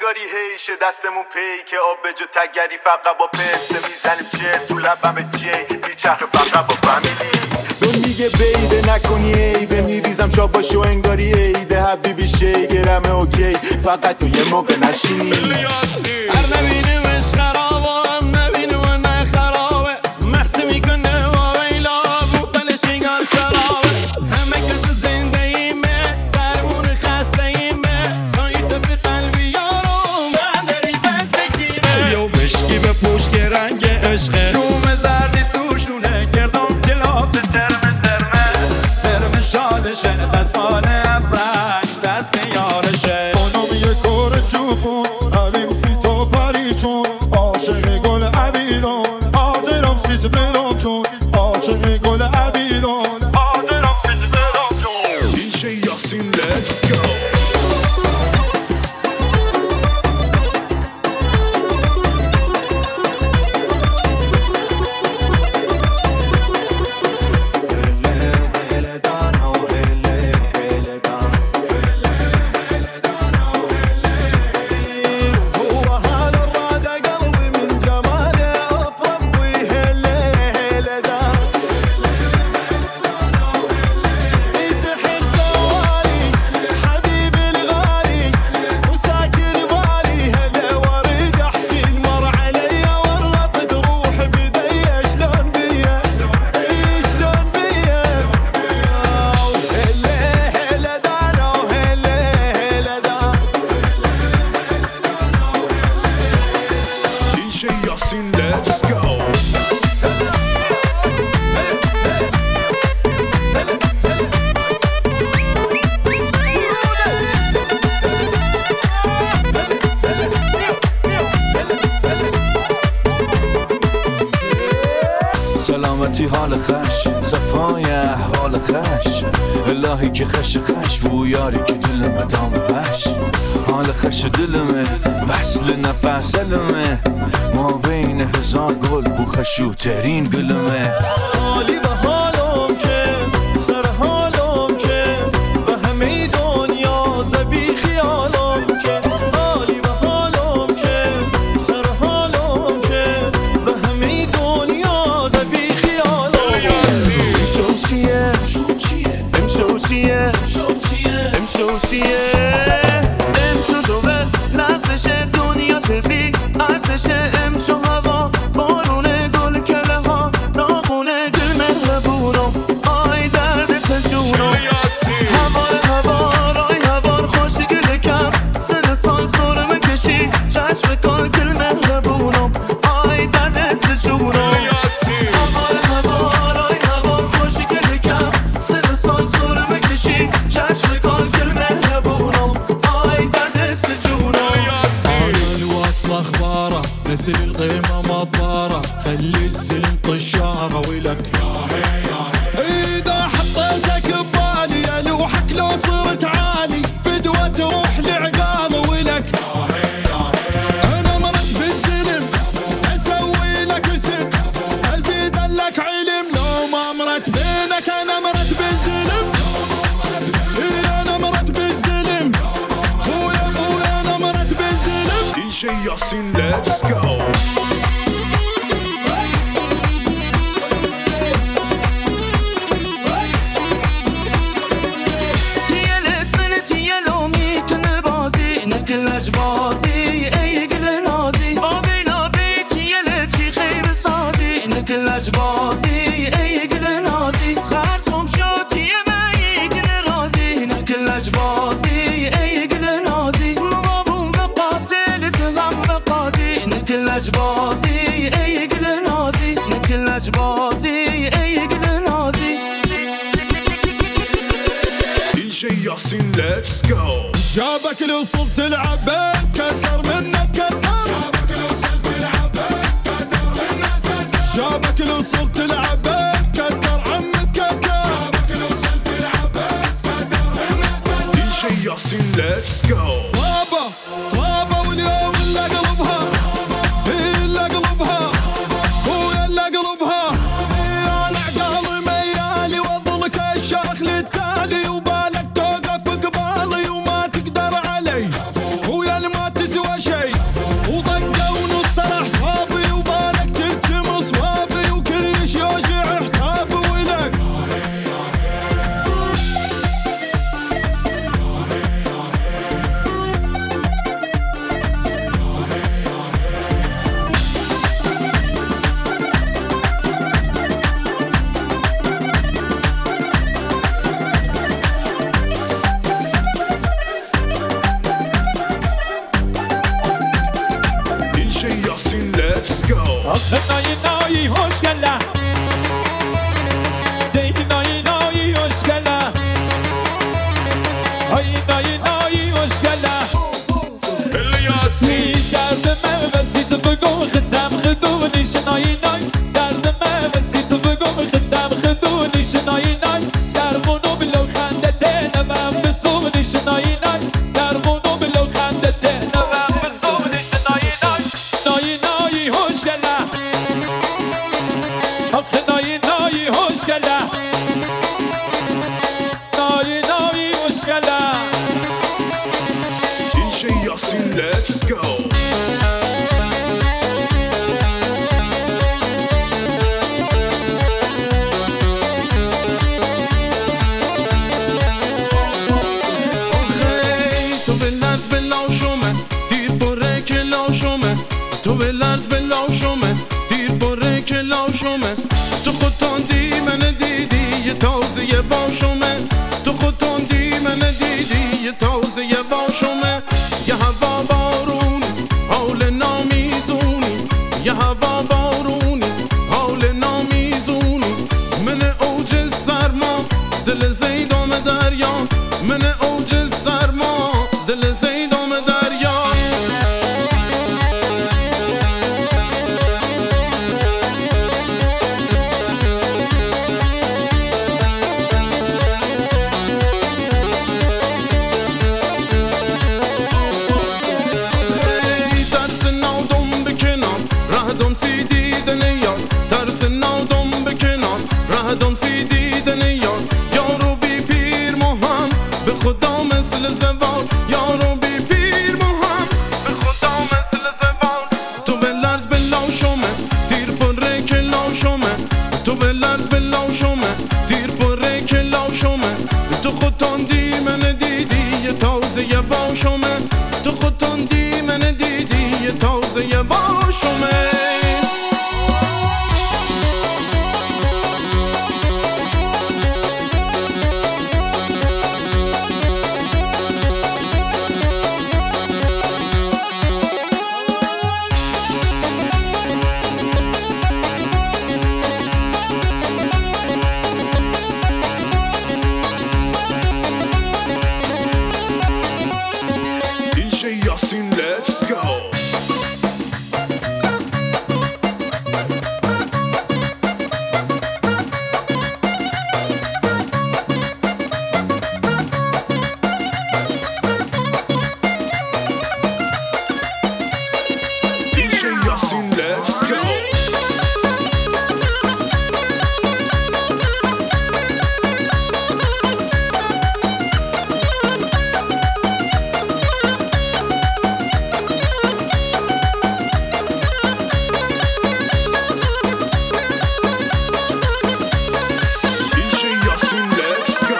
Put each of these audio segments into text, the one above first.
انگاری هیشه دستمون پی که آب به جو تگری فقط با پسته میزنیم چه تو لبم جی بیچرخ فقط با فامیلی. دون میگه بیبه نکنی عیبه میریزم شاباشو انگاری عیده حبیبی شیگرمه اوکی فقط تو یه موقع نشینی. هر نبینیمش خرابه هم نبینیم و نه خرابه محسی میکنه و ویلا بو بلشینگار شرابه همه کس زنده ایمه درمون خسته ایمه سایت به قلبی یارو مداری بستگیره یو بشکی به پوش که رنگ عشقه روم زردی توشونه کردم کلاف درمه شادشه دستمال افرنگ دست یارشه خانم یه کار چوبون عویم سی تا پریشون عاشق گل عبیلون حاضرم سیز برام چون عاشق گل عبیلون حاضرم سیز برام چون دیجی یاسین let's go. Let's go. سلامتی حال خش صفای احوال خش الهی که خش بو یاری که دلمه دام بش حال خش دلمه وصل نفس علمه ما بین هزار گل بو خشوترین گلمه حالی به حالم که سر حالم که به همه دنیا زبی خیالم که حالی به حالم که سر حالم که به همه دنیا زبی خیالم امشو چیه امشو چیه امشو چیه امشو جوه لحظش دنیا زبی عرضش امشو هوا بارونه گل کله ها ناخونه گل مهربونم آی درد پشونم هوار آی هوار خوش گل کم سر سال سرم کشی چشم کن گل مهربونم آی درد پشونم هوار آی هوار خوش گل کم سر سال سرم کشی چشم کن گل مهربونم آی درد پشونم اخباره مثل القيمة مطارة خلي الزلم طشارة ولك اذا حطيتك ببالي الوحك لو صرت عالي فدوة تروح لعقاله ولك انا مرت بالزلم اسوي لك اسم ازيد لك علم لو ما مرت بينك انا مرت بالزلم انا مرت بالزلم ويا انا مرت بالزلم DJ Yasin let's go. DJ Yasin let's go. جابك لو وصلت تلعب كثر منك كثر جابك لو وصلت تلعب كثر عمك كثر DJ Yasin let's go. طابة واليوم اللي قلبها اللي قلبها هو اللي قلبها انا عقالي ميالي واظلك الشرخ للتالي وبالك توقف قبالي وما تقدر علي ويا اللي ما تسوى آخه نایی نایی خوشگله دیگه نایی نایی خوشگله های نایی نایی خوشگله الیاسی درد من وسیط بگو خدم خدونیش نایی نایی درد من وسیط بگو خدم خدونیش نایی نایی در منو بلو خنده ده نمم بسونیش نایی نایی در منو بلو خنده ده نمم بسونیش نایی نایی نایی نایی خوشگله آخه نایی نایی خوشگله نایی نایی خوشگله DJ Yasin, let's go. تو به لرز به لاشومه دیر بره که لاشومه تو به لرز به لاشومه دیر بره که لاشومه تو خودتاندی من دیدی یه تازه یه باشومه تو خودتاندی من دیدی یه تازه یه باشومه یه هوا بارونی حال نامیزونی یه هوا بارونی حال نامیزونی من اوج سرما دل زیدام دریا من اوج سرما دل زیدام دریا ترس نادم بکنار رهدم سی دیدن یار ترس نادم بکنار رهدم سی دیدن یار یارو بی پیر مهم به خدا مثل زوار یارو بی پیر مهم به خدا مثل زوار تو به لرز به لاشومه دیر پره که لاشومه تو به لرز به لاشومه دیر پره که لاشومه تو خودتاندی من دیدی یه تازه یه باشومه تو خودتاندی من دیدی یه تازه یه باشومه DJ Yasin, let's go. DJ Yasin, let's go. DJ Yasin, let's go.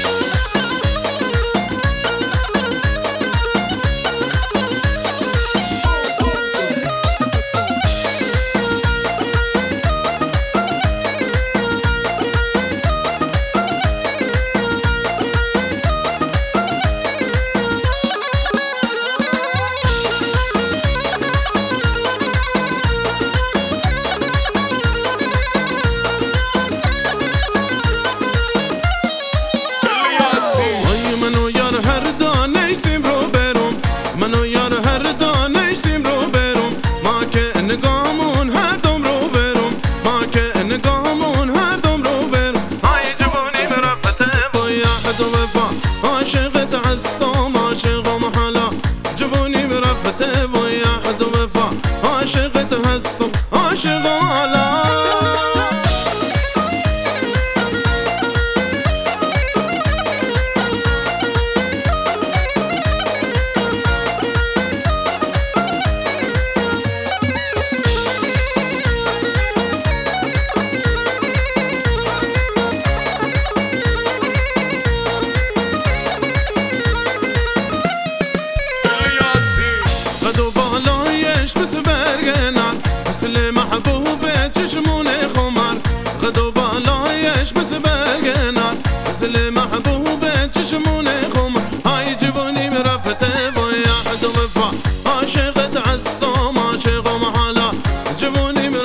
های منو یار هر دانه سیم رو برم منو یار هر دانه سیم رو برم ما که نگامون هر دم رو برم ما که نگامون هر دم رو برم های جوانی برفته با یحد و وفا عاشقت عصام عاشقم حالا جوانی برفته با یحد و وفا عاشقت هستم عاشقم حالا قد و بالایش مثل برگنر مثل محبوب چشمون خمر قد و بالایش مثل برگنر مثل محبوب چشمون خمر های جوانی مرفته با یحد و وفا عاشقت عصام عاشقم حالا جوانی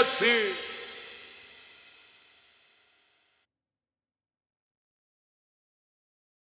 برسید